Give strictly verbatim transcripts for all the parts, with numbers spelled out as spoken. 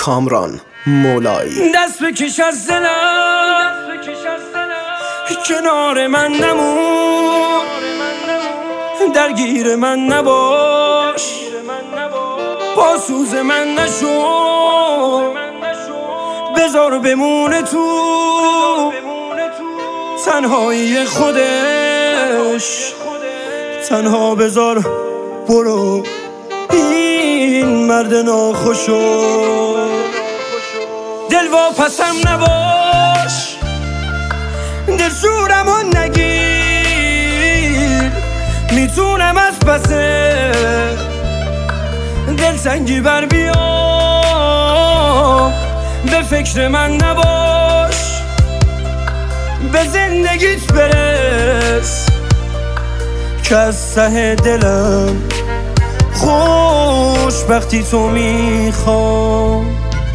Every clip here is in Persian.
کامران مولایی. دست بکش از دلم کنار من نمون، درگیر من نباش، با سوز من نشو، بذار بمونه تو تنهایی خودش، تنها بذار برو این مرد ناخوشو. دل واپسم نباش، دل شورمو نگیر، میتونم از پسه دل سنگی بر بیام. به فکر من نباش، به زندگیت برس که از ته دلم خوشبختی تو میخوام.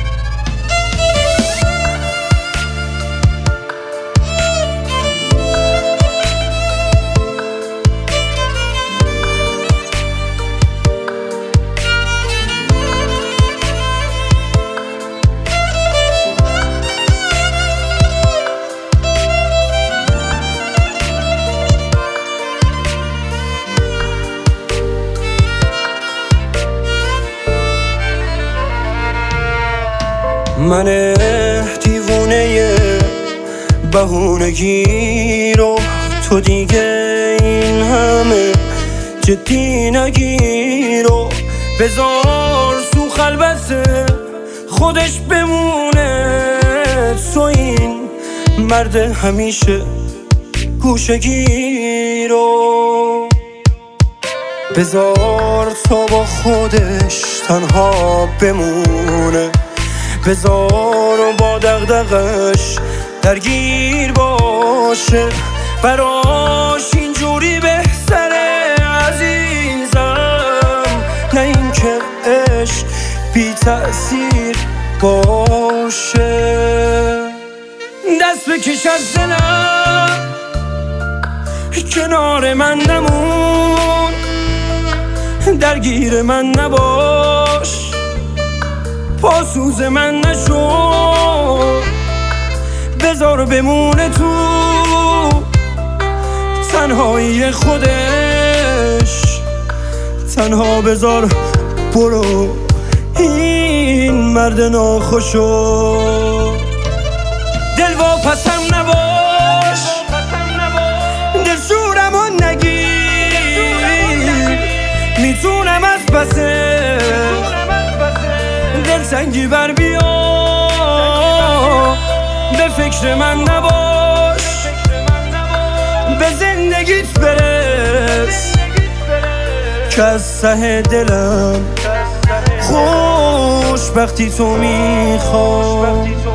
من دیوونه بهونگی رو تو دیگه این همه جدی نگیر و بذار تو خلوت خودش بمونه. تو این مرد همیشه گوشگیر رو بذار تا با خودش تنها بمونه، بذار با دغدغش درگیر باشه، براش اینجوری بهتره عزیزم، نه اینکه عشق بی تأثیر باشه. دست بکش از دلم کنار من نمون، درگیر من نباش، پاسوز من نشو، بذار بمونه تو تنهایی خودش، تنها بذار برو این مرد ناخوشو. دل واپسم نباش، دل شورمو نگیر، میتونم از پسه دل سنگی بر بیام. به فکر من نباش، به زندگیت برس که از ته دلم خوشبختی تو میخوام.